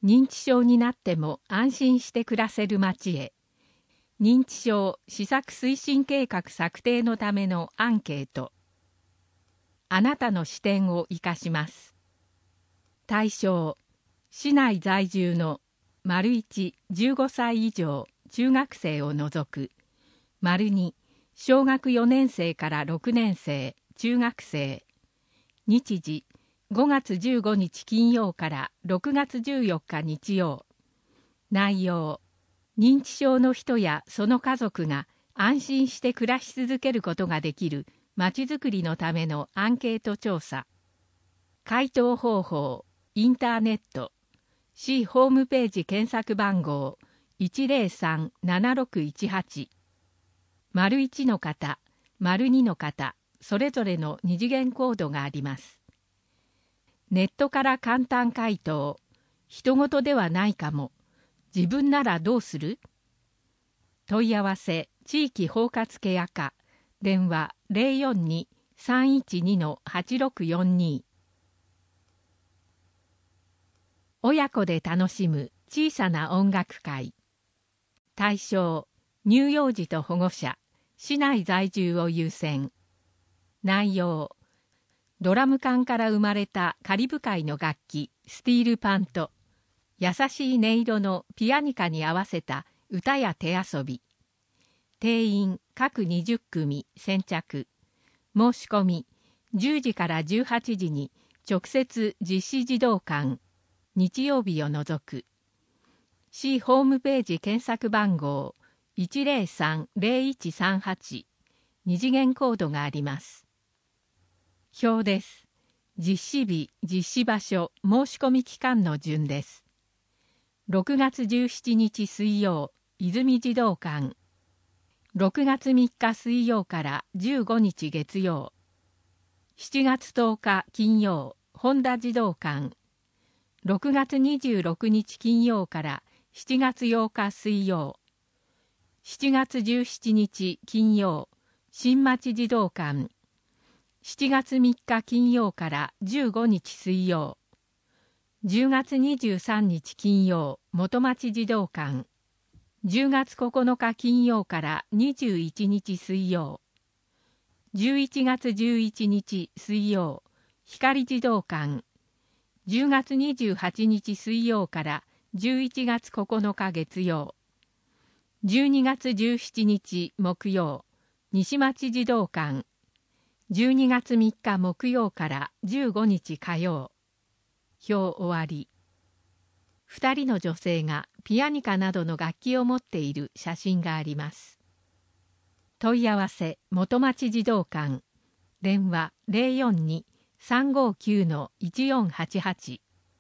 認知症になっても安心して暮らせる町へ。認知症施策推進計画策定のためのアンケート。あなたの視点を生かします。対象、市内在住の ①15歳以上中学生を除く ②小学4年生から6年生中学生。日時5月15日金曜から6月14日日曜。内容、認知症の人やその家族が安心して暮らし続けることができるまちづくりのためのアンケート調査。回答方法、インターネット、市ホームページ検索番号 103-7618。①の方、②の方、それぞれの二次元コードがあります。ネットから簡単回答、人事ではないかも。自分ならどうする？問い合わせ、地域包括ケア課、電話 042-312-8642。親子で楽しむ小さな音楽会。対象、乳幼児と保護者、市内在住を優先。内容、ドラム缶から生まれたカリブ海の楽器、スティールパンと、優しい音色のピアニカに合わせた歌や手遊び。定員各20組先着。申し込み10時から18時に直接実施児童館。日曜日を除く。市ホームページ検索番号 103-0138。二次元コードがあります。表です。実施日、実施場所、申し込み期間の順です。6月17日水曜、泉児童館。6月3日水曜から15日月曜。7月10日金曜、本田児童館。6月26日金曜から7月8日水曜。7月17日金曜、新町児童館。7月3日金曜から15日水曜。10月23日金曜、元町児童館。10月9日金曜から21日水曜。11月11日水曜、光児童館。10月28日水曜から11月9日月曜。12月17日木曜、西町児童館。12月3日木曜から15日火曜。表終わり。2人の女性がピアニカなどの楽器を持っている写真があります。問い合わせ、元町児童館。電話 042-359-1488。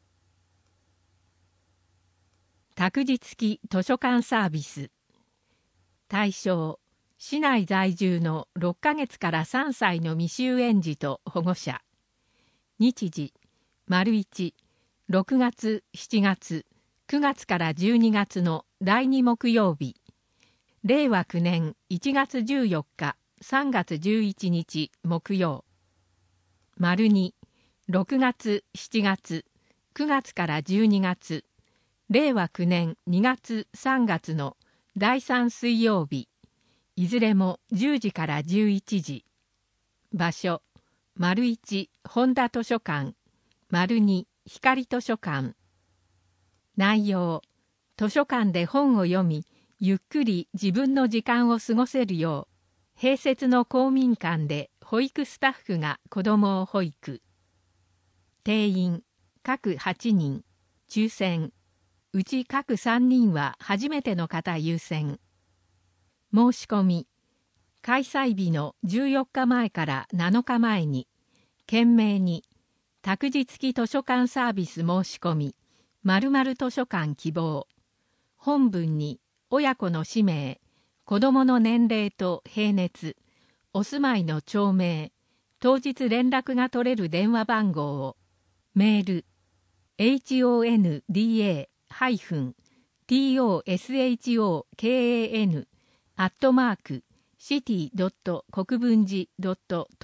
託児付き図書館サービス。対象、市内在住の6ヶ月から3歳の未就園児と保護者。日時、①6月、7月、9月から12月の第2木曜日。令和9年1月14日、3月11日木曜。②、6月、7月、9月から12月。令和9年2月、3月の第3水曜日。いずれも10時から11時。場所、①本田図書館。②光図書館。内容、図書館で本を読み、ゆっくり自分の時間を過ごせるよう、併設の公民館で保育スタッフが子どもを保育。定員、各8人、抽選。うち各3人は初めての方優先。申し込み、開催日の14日前から7日前に、懸命に、託児付き図書館サービス申し込み、〇〇図書館希望。本文に、親子の氏名、子どもの年齢と平熱、お住まいの町名、当日連絡が取れる電話番号を、メール、honda-toshokan@city.国分寺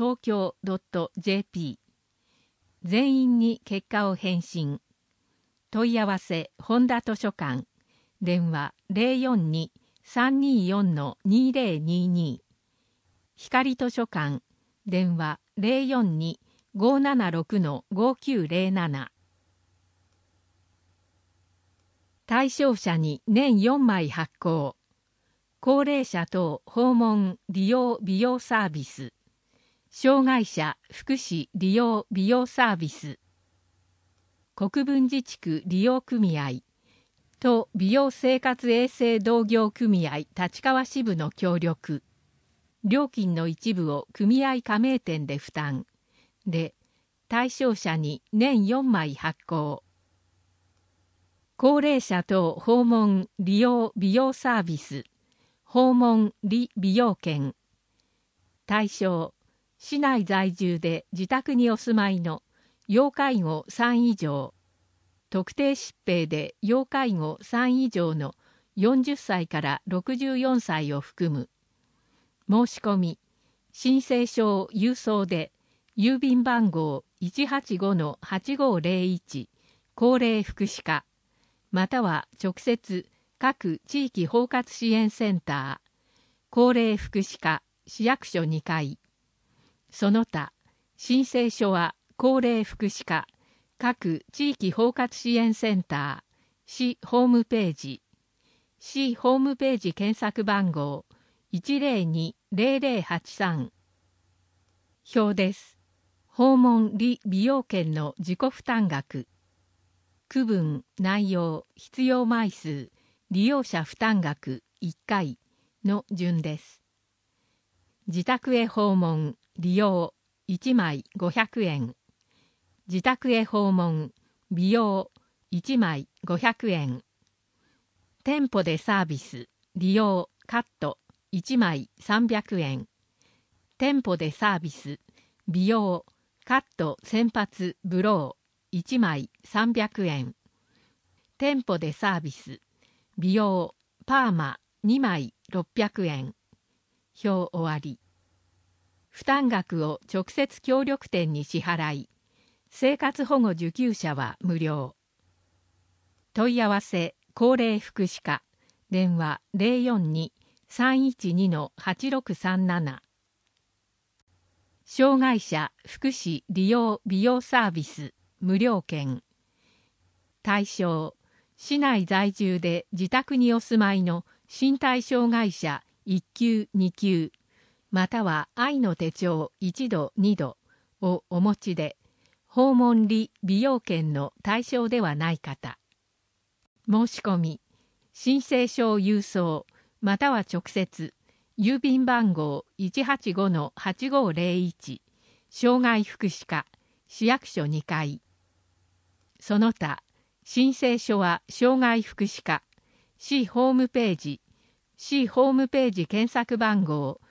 .東京.jp 全員に結果を返信。 問い合わせ本田図書館、電話 042-324-2022、光図書館、電話 042-576-5907。対象者に年4枚発行。高齢者等訪問利用美容サービス。障害者福祉利用美容サービス。国分寺地区利用組合と美容生活衛生同業組合立川支部の協力。料金の一部を組合加盟店で負担。で、対象者に年4枚発行。高齢者等訪問利用美容サービス。訪問利美容券。対象、市内在住で自宅にお住まいの要介護3以上。特定疾病で要介護3以上の40歳から64歳を含む。申し込み、申請書郵送で、郵便番号 185-8501 高齢福祉課、または直接各地域包括支援センター、高齢福祉課市役所2階。その他、申請書は高齢福祉課各地域包括支援センター、市ホームページ、市ホームページ検索番号 102-0083。表です。訪問利美容券の自己負担額。区分、内容、必要枚数、利用者負担額1回の順です。自宅へ訪問、利用、1枚500円。自宅へ訪問、美容、1枚500円。店舗でサービス、利用、カット、1枚300円。店舗でサービス、美容、カット洗髪ブロー、1枚300円。店舗でサービス、美容、パーマ、2枚600円。表終わり。負担額を直接協力店に支払い、生活保護受給者は無料。問い合わせ高齢福祉課、電話 042-312-8637。障害者福祉利用美容サービス無料券。対象、市内在住で自宅にお住まいの身体障害者1級2級、または愛の手帳1度2度をお持ちで、訪問利美容券の対象ではない方。申し込み、申請書郵送、または直接、郵便番号 185-8501 障害福祉課市役所2階。その他、申請書は障害福祉課市ホームページ、市ホームページ検索番号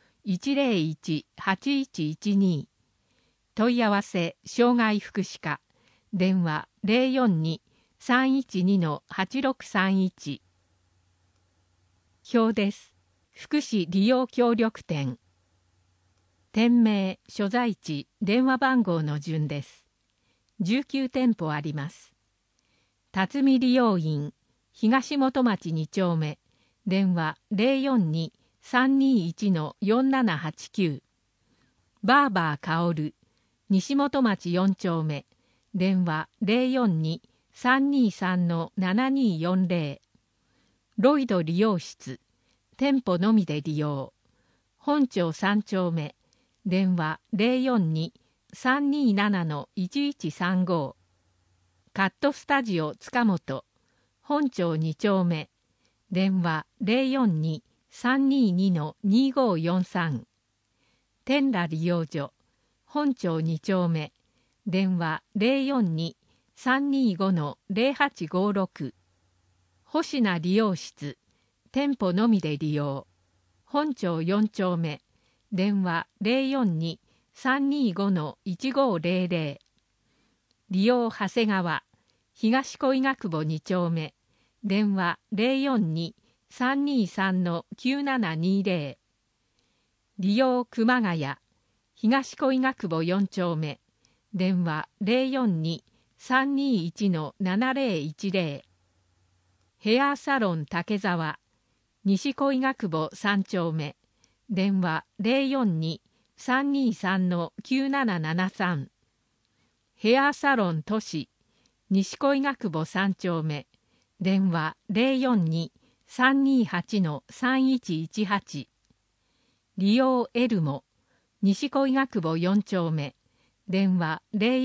101-8112。問い合わせ障害福祉課、電話 042-312-8631。表です。福祉利用協力店。店名、所在地、電話番号の順です。19店舗あります。辰巳理容院、東本町2丁目、電話 042-321-4789。バーバー薫、西本町4丁目、電話 042-323-7240。ロイド理容室、店舗のみで利用。本町3丁目、電話 042-327-1135。カットスタジオ塚本、本町2丁目、電話 042-322-2543。天羅利用所、本町2丁目、電話 042-325-0856。星名理容室、店舗のみで利用。本町4丁目、電話 042-325-1500。利用長谷川、東小医学部2丁目、電話 042-323-9720。利用熊谷、東小医学部4丁目、電話 321-7010。ヘアサロン竹沢、西小医学部3丁目、電話042-323-9773。ヘアサロン都市、西小医学部3丁目、電話042-328-3118。利用エルモ、西小医学部4丁目、電話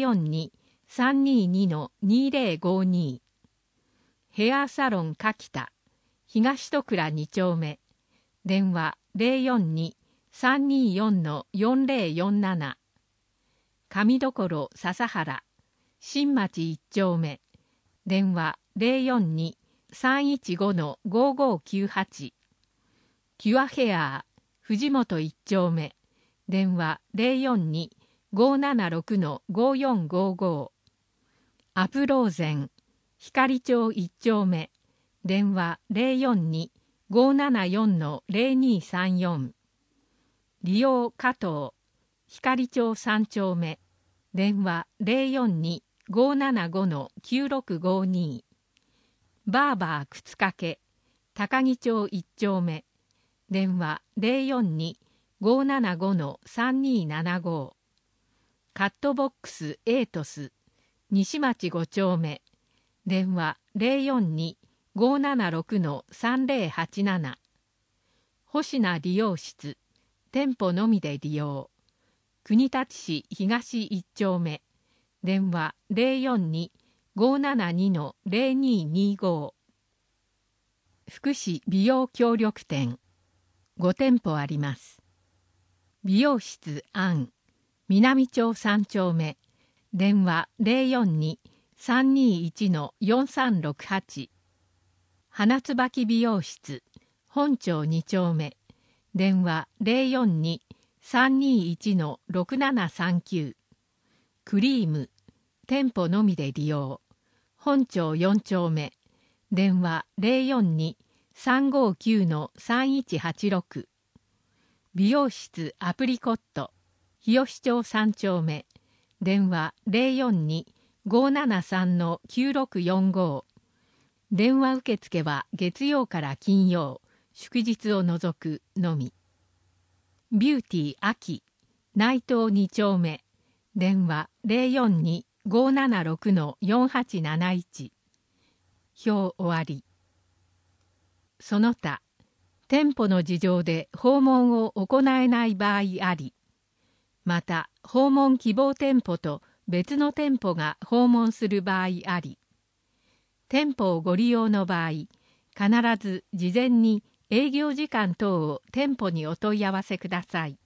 042-322-2052。ヘアサロン柿田、東戸倉2丁目、電話042-324-4047。上所笹原、新町1丁目、電話042-315-5598。キュアヘア、藤本1丁目、電話042-576-5455。アプローゼン、光町1丁目、電話042-574-0234。利用加藤、光町3丁目、電話042-575-9652。バーバー靴掛け、高木町1丁目、電話042-575-3275。カットボックスエイトス、西町5丁目、電話042-576-3087。星名理容室、店舗のみで利用。国立市東1丁目、電話042-572-0225。福祉美容協力店、5店舗あります。美容室アン、南町3丁目、電話042-321-4368。花椿美容室、本町2丁目、電話042-321-6739。クリーム、店舗のみで利用。本町4丁目、電話042-359-3186。美容室アプリコット、日吉町3丁目、電話042-573-9645。電話受付は月曜から金曜、祝日を除くのみ。ビューティー秋、内藤2丁目、電話042-576-4871。表終わり。その他、店舗の事情で訪問を行えない場合あり、また訪問希望店舗と別の店舗が訪問する場合あり、店舗をご利用の場合、必ず事前に営業時間等を店舗にお問い合わせください。